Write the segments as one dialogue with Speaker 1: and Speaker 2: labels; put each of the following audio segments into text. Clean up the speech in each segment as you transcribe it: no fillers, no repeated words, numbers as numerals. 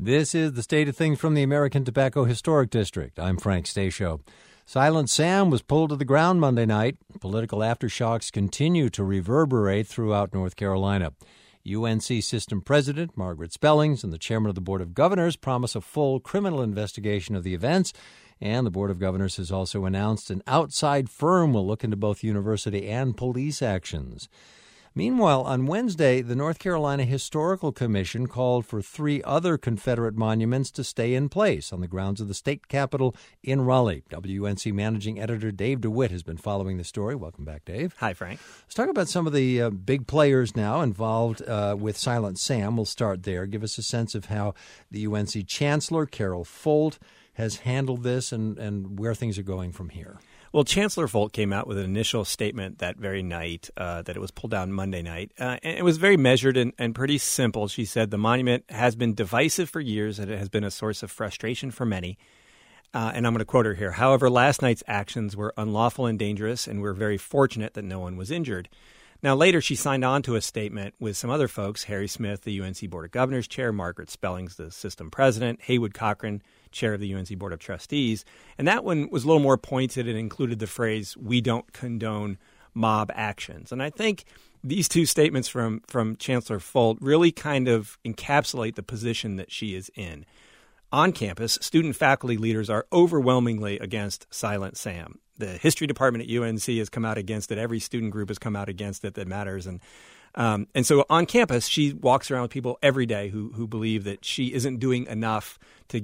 Speaker 1: This is the state of things from the American Tobacco Historic District. I'm Frank Stasio. Silent Sam was pulled to the ground Monday night. Political aftershocks continue to reverberate throughout North Carolina. UNC System President Margaret Spellings and the Chairman of the Board of Governors promise a full criminal investigation of the events. And the Board of Governors has also announced an outside firm will look into both university and police actions. Meanwhile, on Wednesday, the North Carolina Historical Commission called for 3 other Confederate monuments to stay in place on the grounds of the state capitol in Raleigh. WUNC Managing Editor Dave DeWitt has been following the story. Welcome back, Dave.
Speaker 2: Hi, Frank.
Speaker 1: Let's talk about some of the big players now involved with Silent Sam. We'll start there. Give us a sense of how the UNC Chancellor, Carol Folt, has handled this and where things are going from here.
Speaker 2: Well, Chancellor Folt came out with an initial statement that very night that it was pulled down Monday night. And it was very measured and pretty simple. She said the monument has been divisive for years and it has been a source of frustration for many. And I'm going to quote her here. However, last night's actions were unlawful and dangerous, and we're very fortunate that no one was injured. Now, later, she signed on to a statement with some other folks, Harry Smith, the UNC Board of Governors chair, Margaret Spellings, the system president, Haywood Cochran, chair of the UNC Board of Trustees. And that one was a little more pointed and included the phrase, "We don't condone mob actions." And I think these two statements from Chancellor Folt really kind of encapsulate the position that she is in. On campus, student faculty leaders are overwhelmingly against Silent Sam. The history department at UNC has come out against it. Every student group has come out against it that matters. And so on campus, she walks around with people every day who believe that she isn't doing enough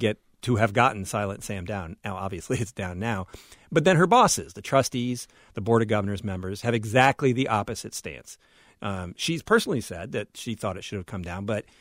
Speaker 2: to have gotten Silent Sam down. Now, obviously, it's down now. But then her bosses, the trustees, the Board of Governors members, have exactly the opposite stance. She's personally said that she thought it should have come down, but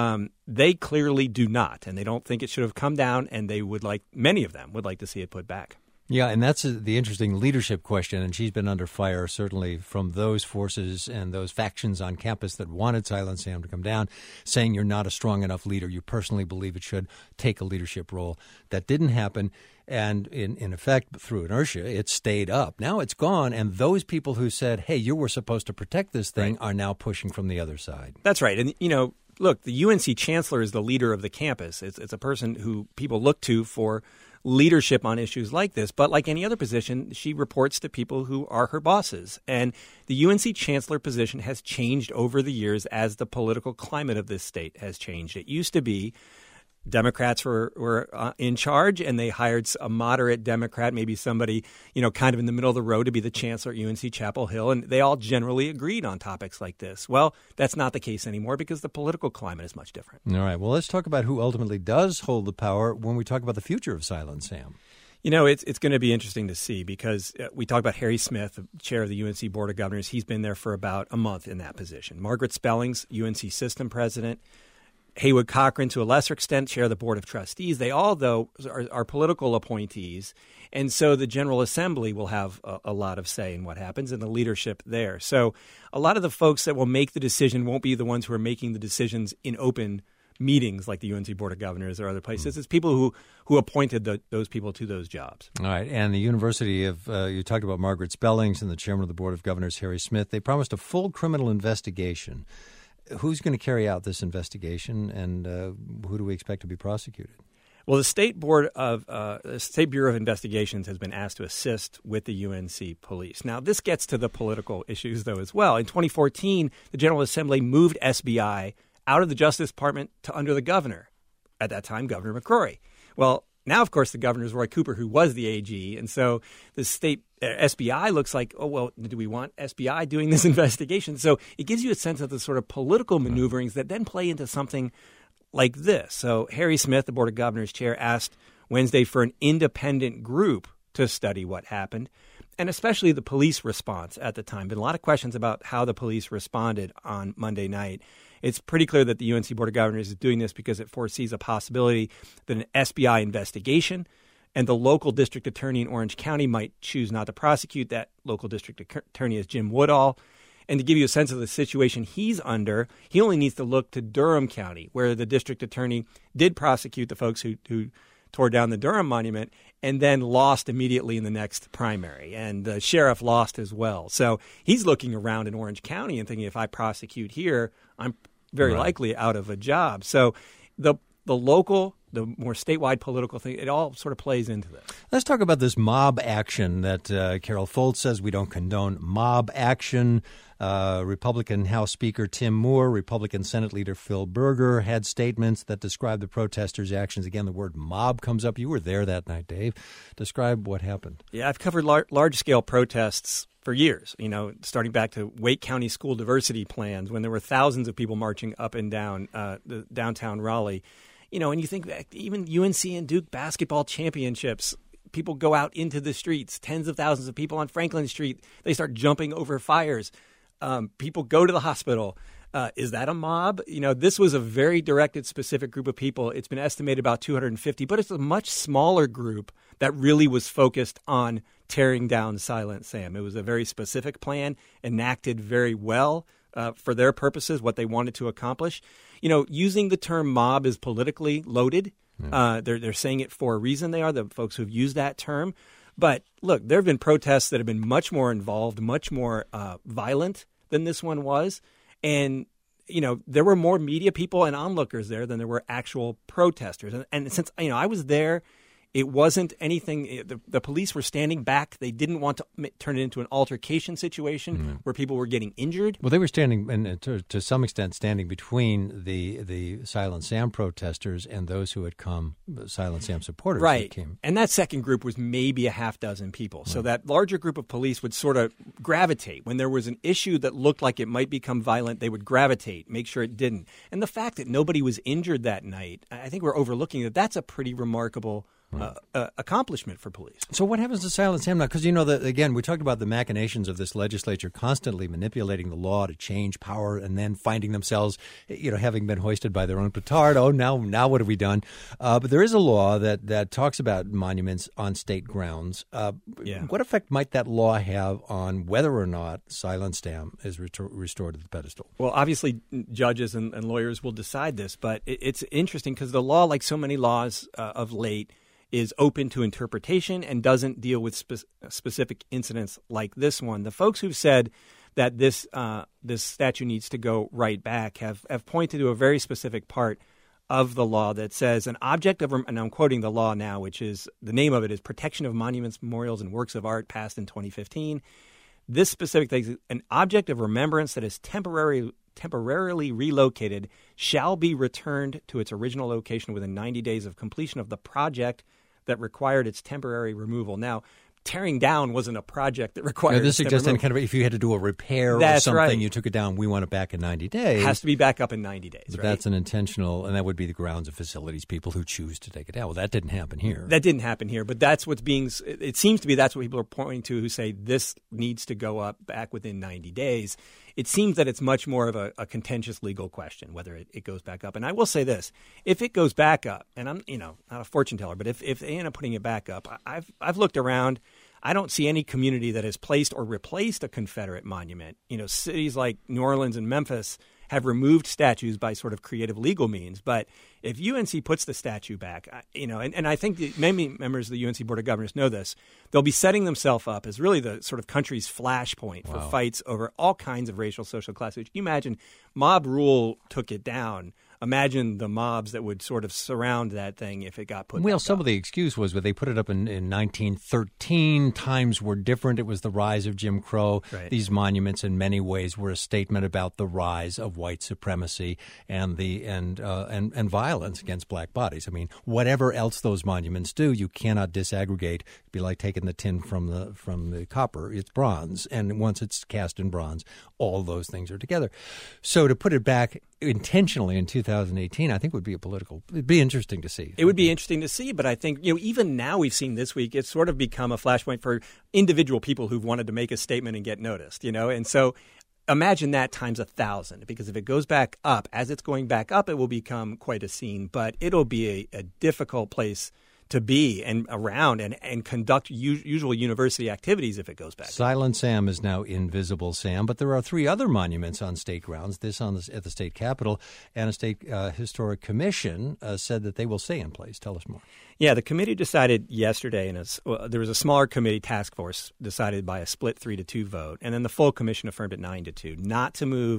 Speaker 2: they clearly do not. And they don't think it should have come down, and many of them would like to see it put back.
Speaker 1: Yeah, and that's the interesting leadership question, and she's been under fire certainly from those forces and those factions on campus that wanted Silent Sam to come down, saying you're not a strong enough leader. You personally believe it should take a leadership role. That didn't happen, and in effect, through inertia, it stayed up. Now it's gone, and those people who said, hey, you were supposed to protect this thing, are now pushing from the other side.
Speaker 2: That's right, and look, the UNC chancellor is the leader of the campus. It's a person who people look to for leadership on issues like this. But like any other position, she reports to people who are her bosses. And the UNC chancellor position has changed over the years as the political climate of this state has changed. It used to be Democrats were in charge, and they hired a moderate Democrat, maybe somebody, kind of in the middle of the road to be the chancellor at UNC Chapel Hill, and they all generally agreed on topics like this. Well, that's not the case anymore because the political climate is much different.
Speaker 1: All right. Well, let's talk about who ultimately does hold the power when we talk about the future of Silent Sam.
Speaker 2: It's going to be interesting to see because we talk about Harry Smith, chair of the UNC Board of Governors. He's been there for about a month in that position. Margaret Spellings, UNC system president. Haywood Cochran, to a lesser extent, chair of the Board of Trustees. They all, though, are political appointees. And so the General Assembly will have a lot of say in what happens and the leadership there. So a lot of the folks that will make the decision won't be the ones who are making the decisions in open meetings like the UNC Board of Governors or other places. It's people who appointed those people to those jobs.
Speaker 1: All right. And the University of, you talked about Margaret Spellings and the chairman of the Board of Governors, Harry Smith. They promised a full criminal investigation. Who's going to carry out this investigation, and who do we expect to be prosecuted?
Speaker 2: Well, the State Bureau of Investigations has been asked to assist with the UNC police. Now, this gets to the political issues, though, as well. In 2014, the General Assembly moved SBI out of the Justice Department to under the governor, at that time, Governor McCrory. Well, now, of course, the governor is Roy Cooper, who was the AG, and so the state SBI looks like, oh, well, do we want SBI doing this investigation? So it gives you a sense of the sort of political maneuverings that then play into something like this. So Harry Smith, the Board of Governors chair, asked Wednesday for an independent group to study what happened, and especially the police response at the time. Been a lot of questions about how the police responded on Monday night. It's pretty clear that the UNC Board of Governors is doing this because it foresees a possibility that an SBI investigation and the local district attorney in Orange County might choose not to prosecute. That local district attorney is Jim Woodall. And to give you a sense of the situation he's under, he only needs to look to Durham County, where the district attorney did prosecute the folks who tore down the Durham monument and then lost immediately in the next primary. And the sheriff lost as well. So he's looking around in Orange County and thinking, if I prosecute here, I'm very likely out of a job. So the local, the more statewide political thing, it all sort of plays into this.
Speaker 1: Let's talk about this mob action that Carol Foltz says we don't condone mob action. Republican House Speaker Tim Moore, Republican Senate Leader Phil Berger had statements that describe the protesters' actions. Again, the word mob comes up. You were there that night, Dave. Describe what happened.
Speaker 2: Yeah, I've covered large-scale protests for years, starting back to Wake County school diversity plans when there were thousands of people marching up and down the downtown Raleigh. And you think back, even UNC and Duke basketball championships, people go out into the streets, tens of thousands of people on Franklin Street. They start jumping over fires. People go to the hospital. Is that a mob? This was a very directed, specific group of people. It's been estimated about 250, but it's a much smaller group that really was focused on tearing down Silent Sam. It was a very specific plan, enacted very well for their purposes, what they wanted to accomplish. Using the term mob is politically loaded. They're saying it for a reason. They are the folks who've used that term. But look, there have been protests that have been much more involved, much more violent than this one was. And, there were more media people and onlookers there than there were actual protesters. And since, I was there, it wasn't anything. The police were standing back. They didn't want to turn it into an altercation situation where people were getting injured.
Speaker 1: Well, they were standing, and to some extent, standing between the Silent Sam protesters and those who had come, Silent Sam supporters.
Speaker 2: Right.
Speaker 1: That came.
Speaker 2: And that second group was maybe a half dozen people. Right. So that larger group of police would sort of gravitate. When there was an issue that looked like it might become violent, they would gravitate, make sure it didn't. And the fact that nobody was injured that night, I think we're overlooking that. That's a pretty remarkable accomplishment for police.
Speaker 1: So what happens to Silent Sam now? Because, that, again, we talked about the machinations of this legislature constantly manipulating the law to change power and then finding themselves, having been hoisted by their own petard. Oh, now what have we done? But there is a law that talks about monuments on state grounds. What effect might that law have on whether or not Silent Sam is restored to the pedestal?
Speaker 2: Well, obviously, judges and lawyers will decide this, but it's interesting because the law, like so many laws of late, is open to interpretation and doesn't deal with specific incidents like this one. The folks who've said that this statue needs to go right back have pointed to a very specific part of the law that says an object of, and I'm quoting the law now, which is, the name of it is Protection of Monuments, Memorials, and Works of Art, passed in 2015. This specific thing, an object of remembrance that is temporarily relocated shall be returned to its original location within 90 days of completion of the project that required its temporary removal. Now, tearing down wasn't a project that required
Speaker 1: this suggests any kind of, if you had to do a repair or something, right. You took it down, we want it back in 90 days.
Speaker 2: It has to be back up in 90 days,
Speaker 1: but
Speaker 2: right?
Speaker 1: That's an intentional, and that would be the grounds of facilities people who choose to take it down. Well, that didn't happen here.
Speaker 2: That didn't happen here, but that's what's being, it seems to be that's what people are pointing to who say this needs to go up back within 90 days. It seems that it's much more of a contentious legal question, whether it goes back up. And I will say this, if it goes back up, and I'm not a fortune teller, but if they end up putting it back up, I've looked around. I don't see any community that has placed or replaced a Confederate monument. Cities like New Orleans and Memphis have removed statues by sort of creative legal means. But if UNC puts the statue back, and I think many members of the UNC Board of Governors know this, they'll be setting themselves up as really the sort of country's flashpoint for fights over all kinds of racial, social classes. You imagine mob rule took it down. Imagine the mobs that would sort of surround that thing if it got put back
Speaker 1: some
Speaker 2: up.
Speaker 1: of the excuse was that they put it up in 1913. Times were different. It was the rise of Jim Crow.
Speaker 2: Right.
Speaker 1: These monuments in many ways were a statement about the rise of white supremacy and and violence against black bodies. I mean, whatever else those monuments do, you cannot disaggregate. It'd be like taking the tin from the copper. It's bronze. And once it's cast in bronze, all those things are together. So to put it back intentionally in 2018, I think it'd be interesting to see.
Speaker 2: It would be interesting to see, but I think, even now we've seen this week, it's sort of become a flashpoint for individual people who've wanted to make a statement and get noticed, and so imagine that times 1,000, because if it goes back up, as it's going back up, it will become quite a scene, but it'll be a difficult place to be and around and conduct usual university activities if it goes back.
Speaker 1: Silent Sam is now Invisible Sam, but there are 3 other monuments on state grounds, this at the state capitol, and a state historic commission said that they will stay in place. Tell us more.
Speaker 2: Yeah, the committee decided yesterday, and there was a smaller committee task force decided by a split 3-2 vote, and then the full commission affirmed it 9-2, not to move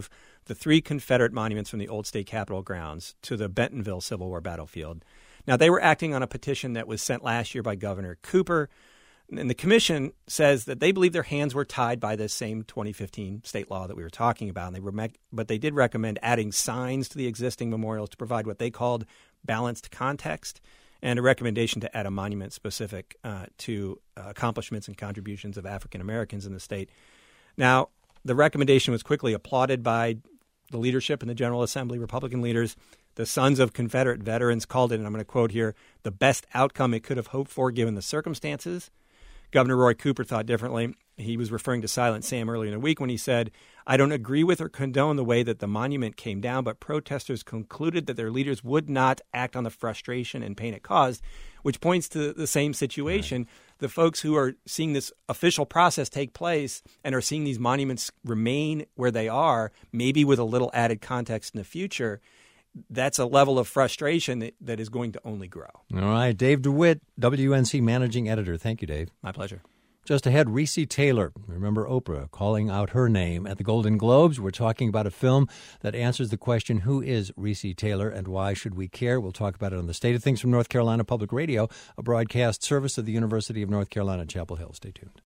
Speaker 2: the 3 Confederate monuments from the old state capitol grounds to the Bentonville Civil War battlefield. Now, they were acting on a petition that was sent last year by Governor Cooper, and the commission says that they believe their hands were tied by this same 2015 state law that we were talking about. But they did recommend adding signs to the existing memorials to provide what they called balanced context, and a recommendation to add a monument specific to accomplishments and contributions of African Americans in the state. Now, the recommendation was quickly applauded by the leadership in the General Assembly, Republican leaders. The Sons of Confederate Veterans called it, and I'm going to quote here, the best outcome it could have hoped for given the circumstances. Governor Roy Cooper thought differently. He was referring to Silent Sam earlier in the week when he said, I don't agree with or condone the way that the monument came down, but protesters concluded that their leaders would not act on the frustration and pain it caused, which points to the same situation. Right. The folks who are seeing this official process take place and are seeing these monuments remain where they are, maybe with a little added context in the future, that's a level of frustration that is going to only grow.
Speaker 1: All right. Dave DeWitt, WNC Managing Editor. Thank you, Dave.
Speaker 2: My pleasure.
Speaker 1: Just ahead, Reese Taylor. Remember Oprah calling out her name at the Golden Globes? We're talking about a film that answers the question, who is Reese Taylor and why should we care? We'll talk about it on the State of Things from North Carolina Public Radio, a broadcast service of the University of North Carolina, Chapel Hill. Stay tuned.